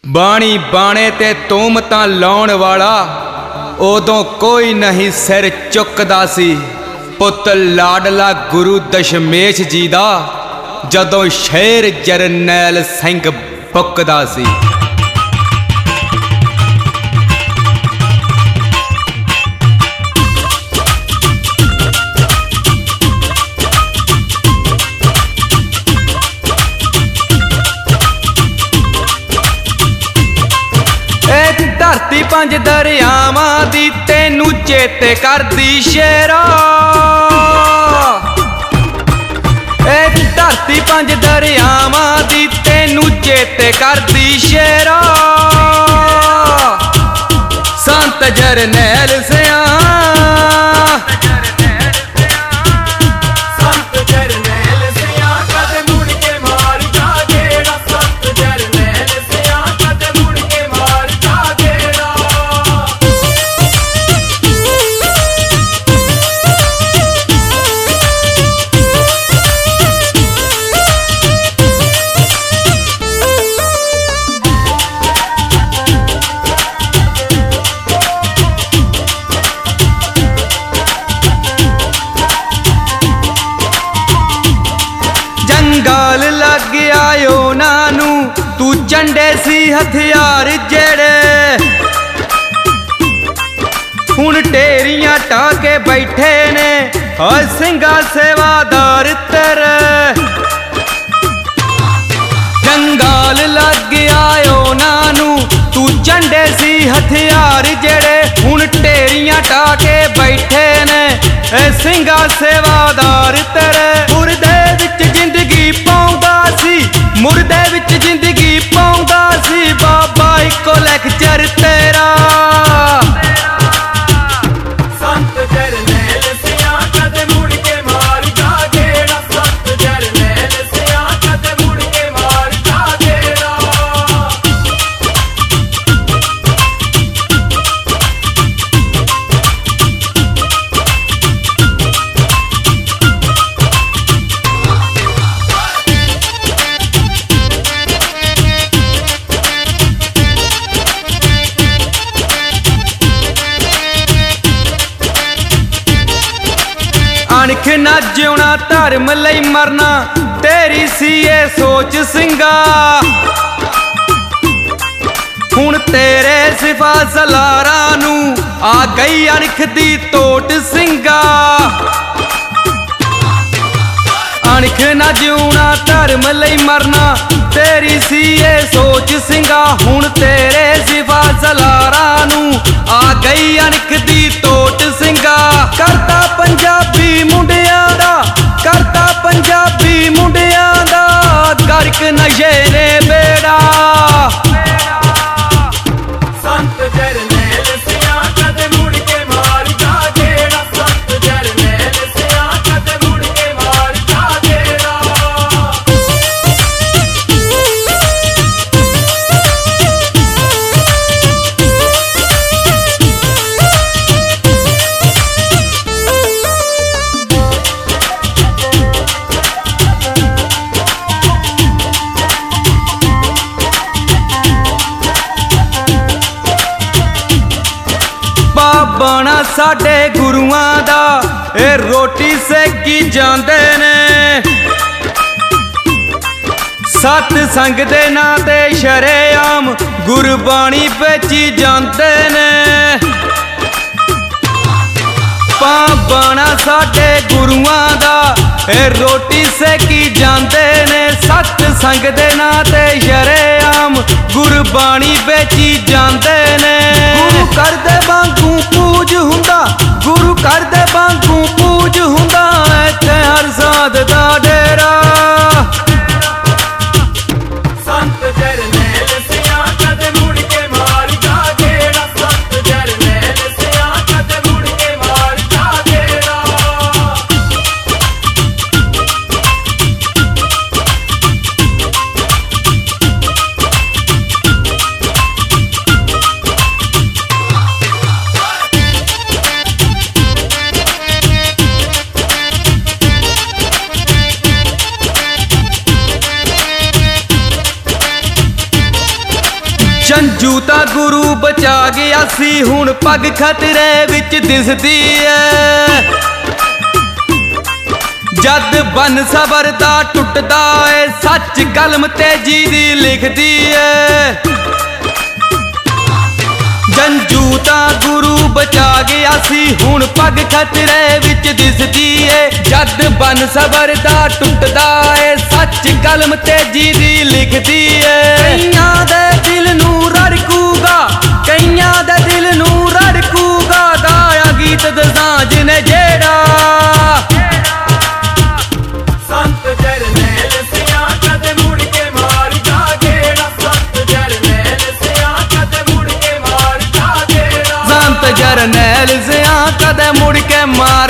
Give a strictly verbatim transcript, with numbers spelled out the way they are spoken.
बाणी बाणे ते तोमतां लाउण वाला उदों कोई नहीं सिर चुकदा सी। पुत लाडला गुरु दशमेश जी दा जदों शेर जरनैल सिंह बुकदा सी। धरती पंज दरियावां दी तैनू चेते करदी शेरा। ए धरती पंज दरियावां दी तैनू चेते करदी शेरा। संत जरनैल सिया गल लग आयो नानू तू झंडे सी हथियार जेड़े हुण टेरियां टाके बैठे ने और सिंगा सेवादार तेरे। जंगाल लग आयो नानू तू झंडे सी हथियार जेड़े हुण टेरियां टाके बैठे ने सिंगा सेवादार तेरे। मुर्दे विच जिंदगी पाउंदा सी मुर्दे विच जिंदगी पाउंदा सी बाबा इको लेक्चर तेरा। संत जरनैल सिया कदे मुड़ के मार जा गेड़ा। संत जरनैल सिया कदे मुड़ के मार जा गेड़ा। अणख ना जिउना धर्म लई मरना तेरी सी ये सोच सिंगा। हुण तेरे सिफा सलारा नू आ गई अणख दी तोट सिंगा। अणख ना जिउना धर्म लई मरना तेरी सी ये सोच सिंगा। हुण तेरे सिफा सलारा नू आ गई अणख दी तोट सिंगा। करता पंजाबी मुंडियां दा करता पंजाबी मुंडियां दा गर्क नशे ने बेड़ा। संत जरनैल सिया कदे मुड़ के मार जा गेड़ा। संत जरनैल सिया कदे मुड़ के मार जा गेड़ा। बाबा साडे गुरुआं दा ए रोटी सेकी जांदे ने। सत संग दे नां ते शरेआम गुरबाणी बेची जांदे ने। बाबा साडे गुरुआं दा ए रोटी सेकी जांदे ने। सत संग दे नां ते शरेआम गुरबाणी बेची जांदे ने। गुरु करदे वांगू पूज हुंदा गुरु करदे वांगू पूज हुंदा इत्थे हर साध दा डेरा। संत जरनैल सिया कदे मुड़ के मार जा गेड़ा। संत जरनैल सिया कदे मुड़ के मार जा गेड़ा। ਜੰਜੂ ਤਾਂ ਗੁਰੂ ਬਚਾ ਗਿਆ ਸੀ, ਹੁਣ ਪੱਗ ਖਤਰੇ ਵਿੱਚ ਦਿਸਦੀ ਏ। ਜਦ ਬਨ ਸਬਰ ਦਾ ਟੁੱਟਦਾ ਏ, ਸੱਚ ਕਲਮ ਤੇਜੀ ਦੀ ਲਿਖਦੀ ਏ। ਜੰਜੂ ਤਾਂ ਗੁਰੂ ਬਚਾ ਗਿਆ ਸੀ, ਹੁਣ ਪੱਗ ਖਤਰੇ ਵਿੱਚ ਦਿਸਦੀ ਏ। ਜਦ ਬਨ ਸਬਰ ਦਾ ਟੁੱਟਦਾ ਏ, ਸੱਚ ਕਲਮ ਤੇਜੀ ਦੀ ਲਿਖਦੀ ਏ। ਕਈਆਂ ਦੇ ਦਿਲ ਨੂੰ ਰੜਕੂਗਾ, ਕਈਆਂ ਦੇ ਦਿਲ ਨੂੰ ਰੜਕੂਗਾ, ਗਾਇਆ ਗੀਤ ਦਸਾਂਝ ਨੇ ਜਿਹੜਾ। ਸੰਤ ਜਰਨੈਲ ਸਿਆਂ ਕਦੇ ਮੁੜ ਕੇ ਮਾਰ ਜਾ ਗੇੜਾ, ਸੰਤ ਜਰਨੈਲ ਸਿਆਂ ਕਦੇ ਮੁੜ ਕੇ ਮਾਰ ਜਾ ਗੇੜਾ, ਸੰਤ ਜਰਨੈਲ ਸਿਆਂ ਕਦੇ ਮੁੜ ਕੇ ਮਾਰ